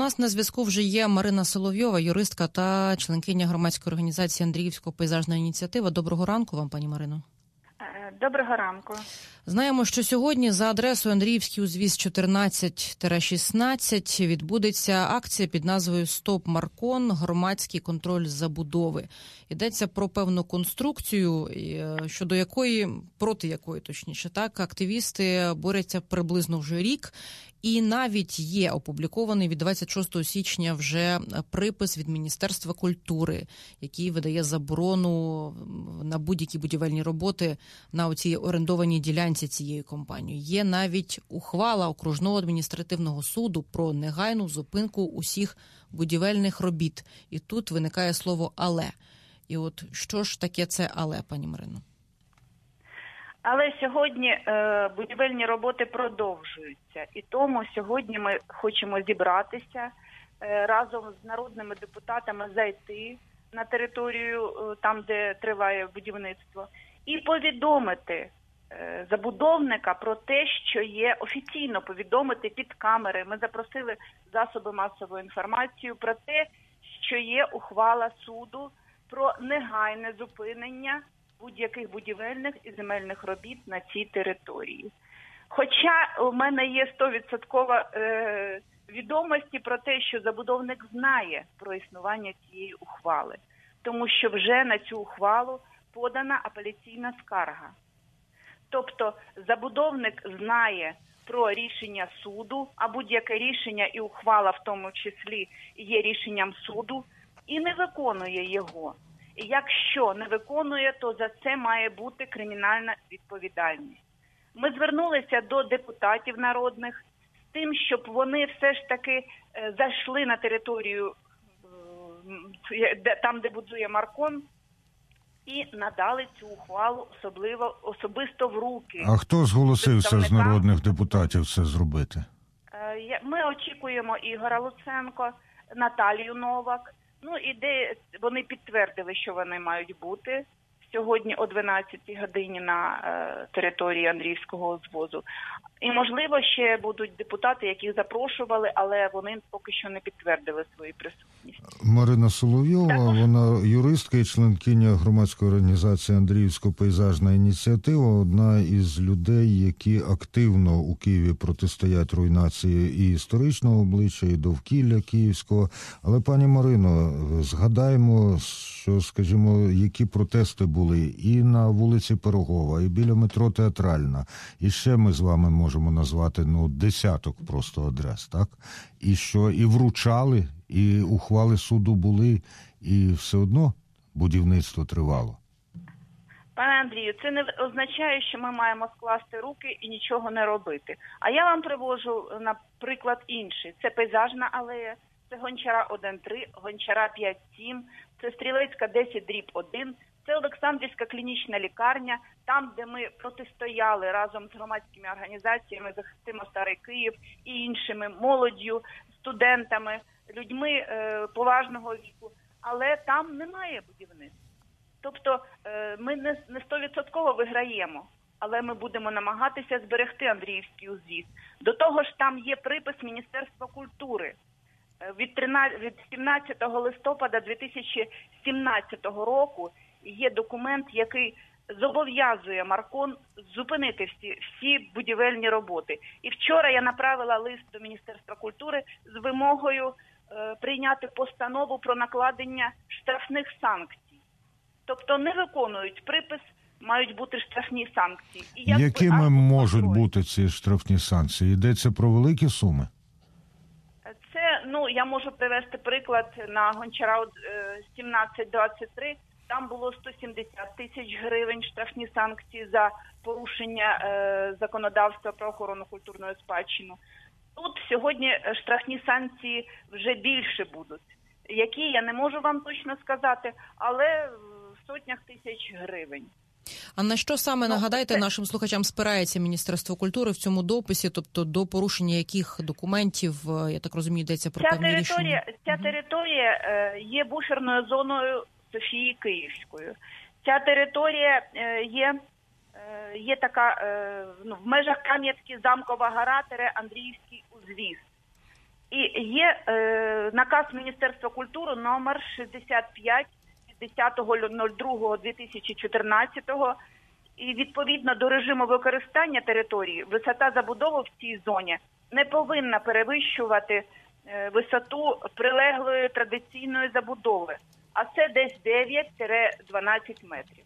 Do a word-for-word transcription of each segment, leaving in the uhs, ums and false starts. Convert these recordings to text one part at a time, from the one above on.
нас на зв'язку вже є Марина Соловйова, юристка та членкиня громадської організації Андріївського пейзажна ініціатива. Доброго ранку вам, пані Марино. Доброго ранку. Знаємо, що сьогодні за адресою Андріївський узвіз чотирнадцять шістнадцять відбудеться акція під назвою «Стоп Маркон. Громадський контроль забудови». Йдеться про певну конструкцію, щодо якої, проти якої, точніше, так, активісти борються приблизно вже рік. І навіть є опублікований від двадцять шостого січня вже припис від Міністерства культури, який видає заборону на будь-які будівельні роботи на оцій орендованій ділянці цієї компанії. Є навіть ухвала окружного адміністративного суду про негайну зупинку усіх будівельних робіт. І тут виникає слово «але». І от що ж таке це «але», пані Марино? Але сьогодні е, будівельні роботи продовжуються. І тому сьогодні ми хочемо зібратися е, разом з народними депутатами, зайти на територію, е, там, де триває будівництво, і повідомити е, забудовника про те, що є, офіційно повідомити під камери. Ми запросили засоби масової інформації про те, що є ухвала суду про негайне зупинення будь-яких будівельних і земельних робіт на цій території. Хоча у мене є сто відсотків е, відомості про те, що забудовник знає про існування цієї ухвали, тому що вже на цю ухвалу подана апеляційна скарга. Тобто забудовник знає про рішення суду, а будь-яке рішення і ухвала в тому числі є рішенням суду, і не виконує його. І якщо не виконує, то за це має бути кримінальна відповідальність. Ми звернулися до депутатів народних з тим, щоб вони все ж таки е, зайшли на територію, е, де, там, де будує Маркон, і надали цю ухвалу особливо, особисто в руки. А хто зголосився з народних депутатів це зробити? Е, ми очікуємо Ігоря Луценко, Наталію Новак. Ну, і де вони підтвердили, що вони мають бути сьогодні о дванадцятій годині на е, території Андріївського узвозу. І, можливо, ще будуть депутати, яких запрошували, але вони поки що не підтвердили свою присутність. Марина Соловйова, Також... вона юристка і членкиня громадської організації Андріївського пейзажна ініціатива, одна із людей, які активно у Києві протистоять руйнації і історичного обличчя, і довкілля київського. Але, пані Марино, згадаємо, що, скажімо, які протести були і на вулиці Пирогова, і біля метро Театральна. І ще ми з вами можемо назвати, ну, десяток просто адрес, так? І що і вручали, і ухвали суду були, і все одно будівництво тривало. Пане Андрію, це не означає, що ми маємо скласти руки і нічого не робити. А я вам привожу, наприклад, інший. Це Пейзажна алея, це Гончара один три, Гончара п'ять сім, це Стрілецька десять дріб один, це Олександрівська клінічна лікарня, там, де ми протистояли разом з громадськими організаціями «Захистимо Старий Київ» і іншими, молоддю, студентами, людьми е, поважного віку. Але там немає будівництва. Тобто е, ми не, не сто відсотків виграємо, але ми будемо намагатися зберегти Андріївський узвіз. До того ж, там є припис Міністерства культури. Від, тринадцятого, від сімнадцятого листопада дві тисячі сімнадцятого року є документ, який зобов'язує Маркон зупинити всі, всі будівельні роботи. І вчора я направила лист до Міністерства культури з вимогою е, прийняти постанову про накладення штрафних санкцій. Тобто не виконують припис, мають бути штрафні санкції. І як Якими ви, можуть контроль. бути ці штрафні санкції? Йдеться про великі суми? Це, ну, я можу привести приклад на Гончара сімнадцять двадцять три. Там було сто сімдесят тисяч гривень штрафні санкції за порушення е, законодавства про охорону культурної спадщини. Тут сьогодні штрафні санкції вже більше будуть. Які, я не можу вам точно сказати, але в сотнях тисяч гривень. А на що саме, ну, нагадайте, це... нашим слухачам спирається Міністерство культури в цьому дописі, тобто до порушення яких документів, я так розумію, йдеться про ця певні територія, рішення? Ця територія е, є буферною зоною Софії Київської. Ця територія е, є, е, є така, е, ну, в межах Кам'янський, Замкова гора, Андріївський узвіз. І є е, наказ Міністерства культури номер шістдесят п'ять від десятого другого дві тисячі чотирнадцятого. І відповідно до режиму використання території, висота забудови в цій зоні не повинна перевищувати е, висоту прилеглої традиційної забудови, а це десь дев'ять-дванадцять метрів.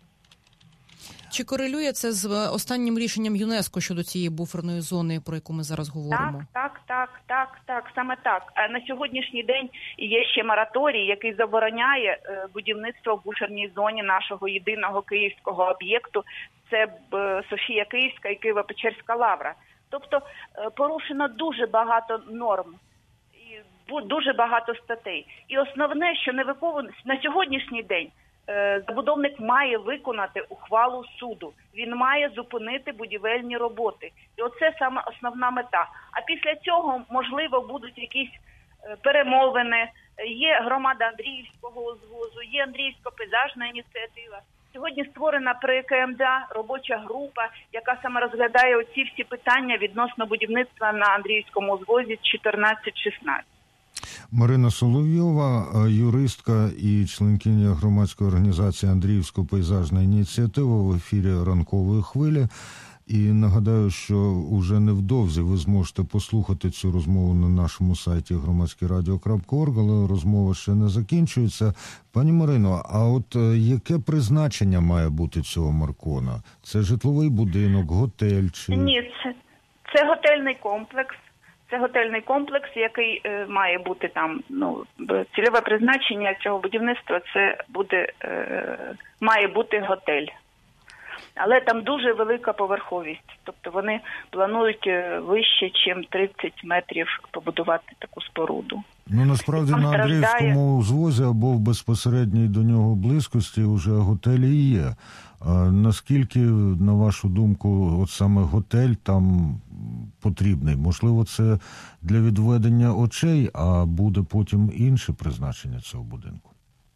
Чи корелює це з останнім рішенням ЮНЕСКО щодо цієї буферної зони, про яку ми зараз говоримо? Так, так, так, так, так, саме так. А на сьогоднішній день є ще мораторій, який забороняє будівництво в буферній зоні нашого єдиного київського об'єкту. Це Софія Київська і Києво-Печерська лавра. Тобто порушено дуже багато норм, і дуже багато статей. І основне, що не виконано на сьогоднішній день, забудовник має виконати ухвалу суду. Він має зупинити будівельні роботи. І оце саме основна мета. А після цього, можливо, будуть якісь перемовини. Є громада Андріївського узвозу, є Андріївсько-пейзажна ініціатива. Сьогодні створена при КМДА робоча група, яка саме розглядає оці всі питання відносно будівництва на Андріївському узвозі чотирнадцять шістнадцять. Марина Соловйова, юристка і членкиня громадської організації «Андріївсько-пейзажна ініціатива» в ефірі «Ранкової хвилі». І нагадаю, що уже невдовзі ви зможете послухати цю розмову на нашому сайті громадське радіо крапка орг, але розмова ще не закінчується. Пані Марино, а от яке призначення має бути цього Маркона? Це житловий будинок, готель чи... Ні, це, це готельний комплекс. Це готельний комплекс, який е, має бути там, ну, цільове призначення цього будівництва, це буде, е, має бути готель. Але там дуже велика поверховість, тобто вони планують вище, ніж тридцять метрів побудувати таку споруду. Ну, насправді на Андріївському узвозі або в безпосередній до нього близькості вже готелі і є. А наскільки, на вашу думку, от саме готель там потрібний? Можливо, це для відведення очей, а буде потім інше призначення цього будинку?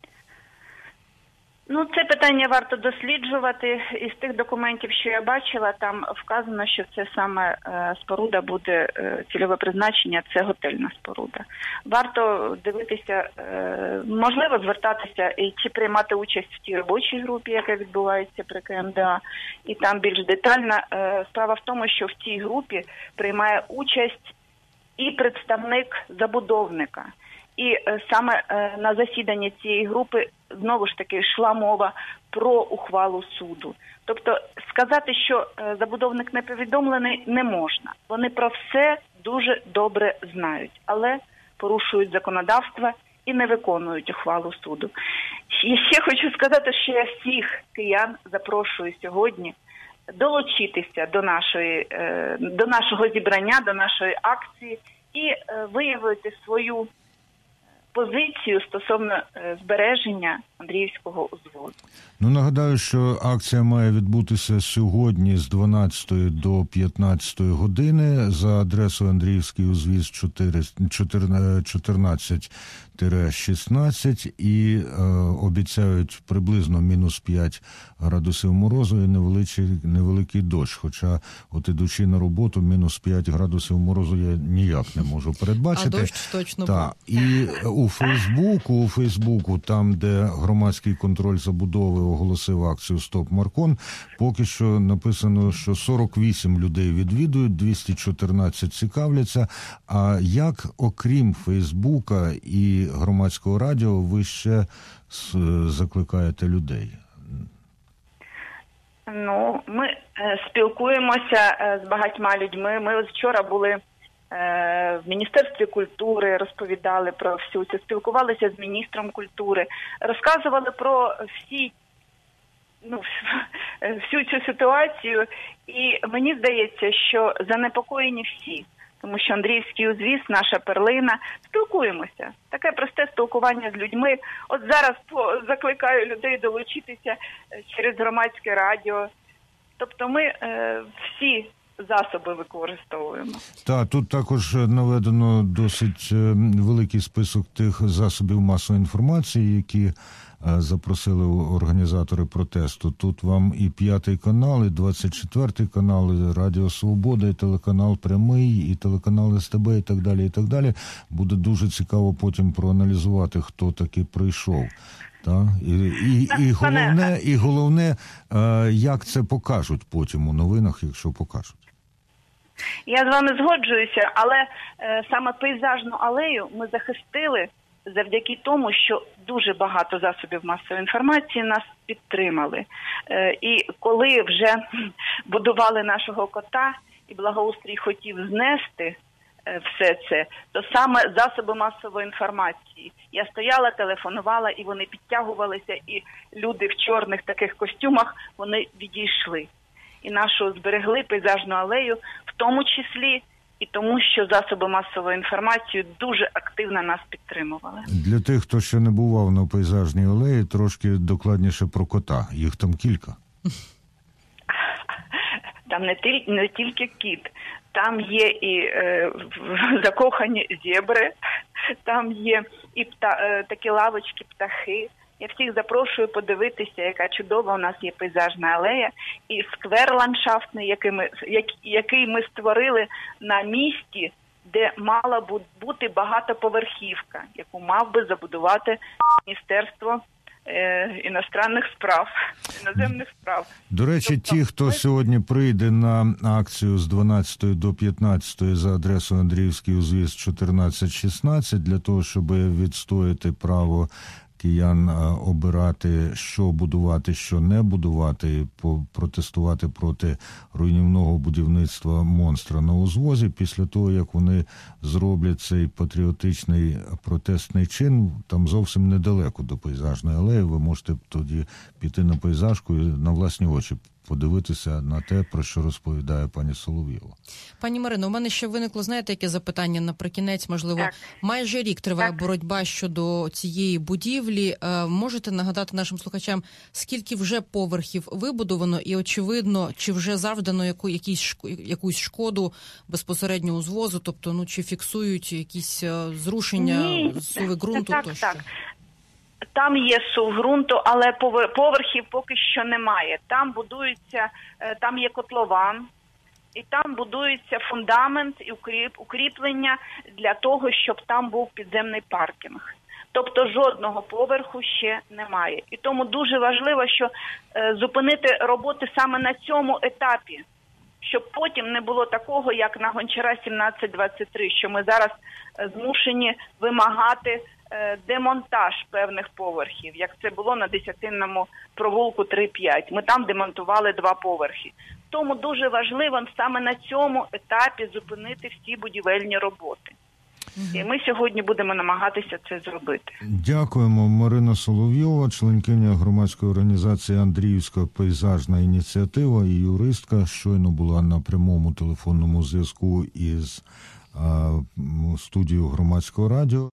Ну, це питання варто досліджувати. Із тих документів, що я бачила, там вказано, що це саме е, споруда буде, е, цільове призначення, це готельна споруда. Варто дивитися, е, можливо, звертатися і чи приймати участь в тій робочій групі, яка відбувається при КМДА, і там більш детально. Е, справа в тому, що в цій групі приймає участь і представник забудовника. І е, саме е, на засіданні цієї групи знову ж таки йшла мова про ухвалу суду. Тобто сказати, що е, забудовник не повідомлений, не можна. Вони про все дуже добре знають, але порушують законодавство і не виконують ухвалу суду. І ще хочу сказати, що я всіх киян запрошую сьогодні долучитися до нашої, е, до нашого зібрання, до нашої акції і е, виявити свою позицію стосовно збереження Андріївського узвозу. Ну, нагадаю, що акція має відбутися сьогодні з дванадцятої до п'ятнадцятої години за адресою Андріївський узвіз чотирнадцять шістнадцять і е, обіцяють приблизно мінус п'ять градусів морозу і невеликий, невеликий дощ. Хоча, от ідучи на роботу, мінус п'ять градусів морозу я ніяк не можу передбачити. А дощ точно Так. був. І у Фейсбуку, у Фейсбуку, там, де громадський контроль забудови оголосив акцію «Стоп Маркон», поки що написано, що сорок вісім людей відвідують, двісті чотирнадцять цікавляться. А як, окрім Фейсбука і громадського радіо, ви ще закликаєте людей? Ну, ми е, спілкуємося е, з багатьма людьми. Ми ось вчора були е, в Міністерстві культури, розповідали про всю це, спілкувалися з міністром культури, розказували про всі, ну, всю цю ситуацію. І мені здається, що занепокоєні всі. Тому що Андріївський узвіз, наша перлина, спілкуємося. Таке просте спілкування з людьми. От зараз закликаю людей долучитися через громадське радіо. Тобто ми е, всі засоби використовуємо. Так, тут також наведено досить великий список тих засобів масової інформації, які запросили організатори протесту. Тут вам і п'ятий канал, і двадцять четвертий канал, і Радіо Свобода, і телеканал Прямий, і телеканал Ес Те Бе, і так далі, і так далі. Буде дуже цікаво потім проаналізувати, хто таки прийшов. Так? І, і, і, головне, і головне, як це покажуть потім у новинах, якщо покажуть. Я з вами згоджуюся, але е, саме пейзажну алею ми захистили завдяки тому, що дуже багато засобів масової інформації нас підтримали. Е, і коли вже будували нашого кота, і благоустрій хотів знести е, все це, то саме засоби масової інформації. Я стояла, телефонувала, і вони підтягувалися, і люди в чорних таких костюмах, вони відійшли. І нашу зберегли пейзажну алею, в тому числі і тому, що засоби масової інформації дуже активно нас підтримували. Для тих, хто ще не бував на пейзажній алеї, трошки докладніше про кота. Їх там кілька. Там не, тіль, не тільки кіт. Там є і е, закохані зебри, там є і пта, е, такі лавочки, птахи. Я всіх запрошую подивитися, яка чудова у нас є пейзажна алея і сквер ландшафтний, який ми, який ми створили на місці, де мала бути багатоповерхівка, яку мав би забудувати Міністерство е, іностранних справ, іноземних справ. До речі, тобто, ті, хто ми... сьогодні прийде на акцію з дванадцятої до п'ятнадцятої за адресою Андріївський узвіз чотирнадцять шістнадцять, для того, щоб відстояти право киян обирати, що будувати, що не будувати, протестувати проти руйнівного будівництва монстра на узвозі. Після того, як вони зроблять цей патріотичний протестний чин, там зовсім недалеко до пейзажної алеї, ви можете тоді піти на пейзажку і на власні очі подивитися на те, про що розповідає пані Соловйова. Пані Марино, у мене ще виникло, знаєте, яке запитання наприкінець, можливо. Так. Майже рік триває так. боротьба щодо цієї будівлі. Можете нагадати нашим слухачам, скільки вже поверхів вибудовано і, очевидно, чи вже завдано яку, якісь, якусь шкоду безпосередньо узвозу, тобто, ну, чи фіксують якісь зрушення, зсуви ґрунту так, тощо? Так, так. Там є сув ґрунту, але поверхів поки що немає. Там будується, там є котлован, і там будується фундамент і укріплення для того, щоб там був підземний паркінг. Тобто жодного поверху ще немає. І тому дуже важливо, що е, зупинити роботи саме на цьому етапі, щоб потім не було такого, як на Гончара сімнадцять двадцять три, що ми зараз е, змушені вимагати демонтаж певних поверхів, як це було на Десятинному провулку три п'ять. Ми там демонтували два поверхи. Тому дуже важливо саме на цьому етапі зупинити всі будівельні роботи. Угу. І ми сьогодні будемо намагатися це зробити. Дякуємо. Марина Соловйова, членкиня громадської організації «Андріївська пейзажна ініціатива» і юристка, щойно була на прямому телефонному зв'язку із а, студією Громадського радіо.